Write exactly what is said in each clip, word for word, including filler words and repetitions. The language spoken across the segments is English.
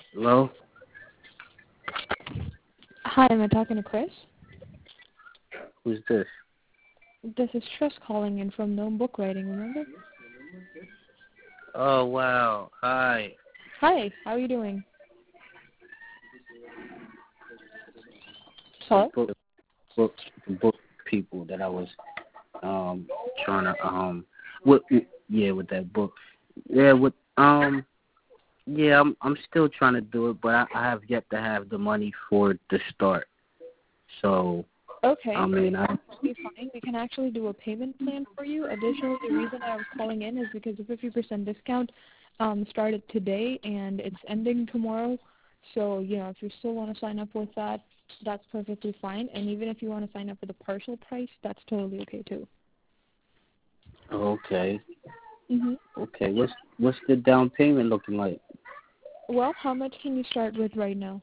Hello? Hi, am I talking to Chris? Who's this? This is Trish calling in from Gnome Book Writing, remember? Oh, wow. Hi. Hi, how are you doing? Hello? Book, book, book people that I was um trying to um with yeah with that book yeah with um yeah I'm I'm still trying to do it, but I, I have yet to have the money for it to start. So Okay. I mean I Be fine. We can actually do a payment plan for you. Additionally, the reason I was calling in is because the fifty percent discount um, started today and it's ending tomorrow. So, you know, if you still want to sign up with that, that's perfectly fine. And even if you want to sign up with a partial price, that's totally okay too. okay Mhm. okay what's what's the down payment looking like? Well, how much can you start with right now?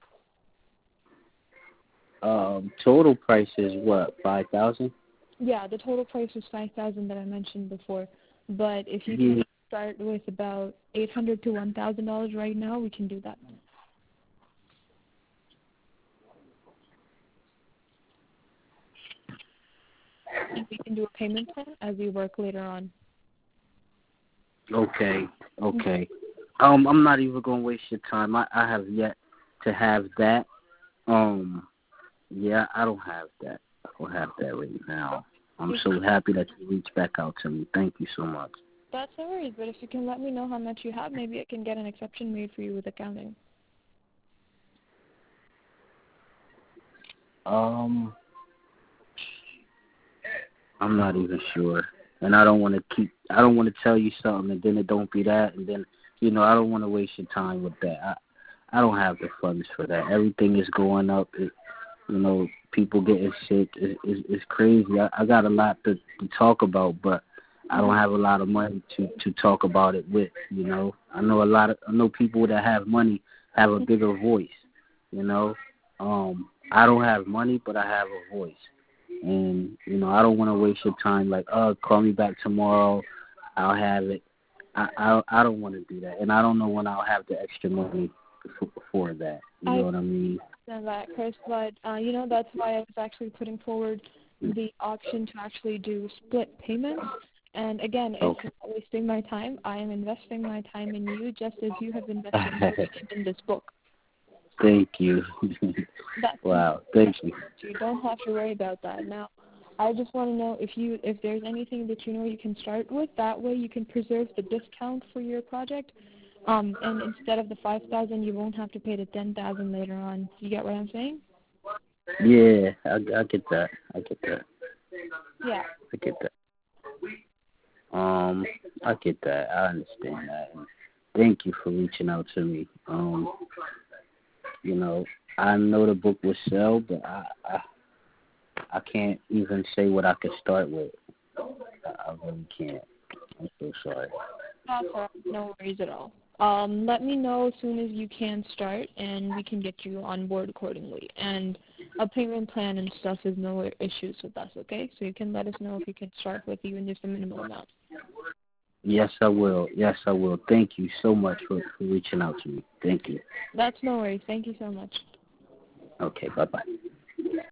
Um, total price is what, five thousand? Yeah, the total price was five thousand that I mentioned before. But if you Yeah. can start with about eight hundred to one thousand dollars right now, we can do that. And we can do a payment plan as we work later on. Okay, okay. Um, I'm not even gonna waste your time. I, I have yet to have that. Um, yeah, I don't have that. I don't have that right now. I'm so happy that you reached back out to me. Thank you so much. That's no worries, but if you can let me know how much you have, maybe I can get an exception made for you with accounting. Um, I'm not even sure, and I don't want to keep. I don't want to tell you something, and then it don't be that, and then you know I don't want to waste your time with that. I, I don't have the funds for that. Everything is going up. It, you know, people getting sick. It, it, it's crazy. I, I got a lot to, to talk about, but I don't have a lot of money to, to talk about it with. You know, I know a lot of I know people that have money have a bigger voice. You know, um, I don't have money, but I have a voice. And, you know, I don't want to waste your time like, oh, call me back tomorrow. I'll have it. I I, I don't want to do that. And I don't know when I'll have the extra money for, for that. You know I what I mean? understand that, Chris, but, uh, you know, that's why I was actually putting forward the option to actually do split payments. And, again, it's Okay. not wasting my time. I am investing my time in you just as you have invested your time in this book. Thank you. That's Wow. Thank you. You don't have to worry about that. Now, I just want to know if you if there's anything that you know you can start with. That way, you can preserve the discount for your project. Um, and instead of the five thousand, you won't have to pay the ten thousand later on. You get what I'm saying? Yeah, I, I get that. I get that. Yeah. I get that. Um, I get that. I understand that. And thank you for reaching out to me. Um, you know, I know the book will sell, but I, I I can't even say what I could start with. I, I really can't. I'm so sorry. That's all right. No worries at all. Um, let me know as soon as you can start, and we can get you on board accordingly. And a payment plan and stuff is no issues with us, okay? So you can let us know if you can start with even just a minimal amount. Yes, I will. Yes, I will. Thank you so much for, for reaching out to me. Thank you. That's no worries. Thank you so much. Okay, bye-bye.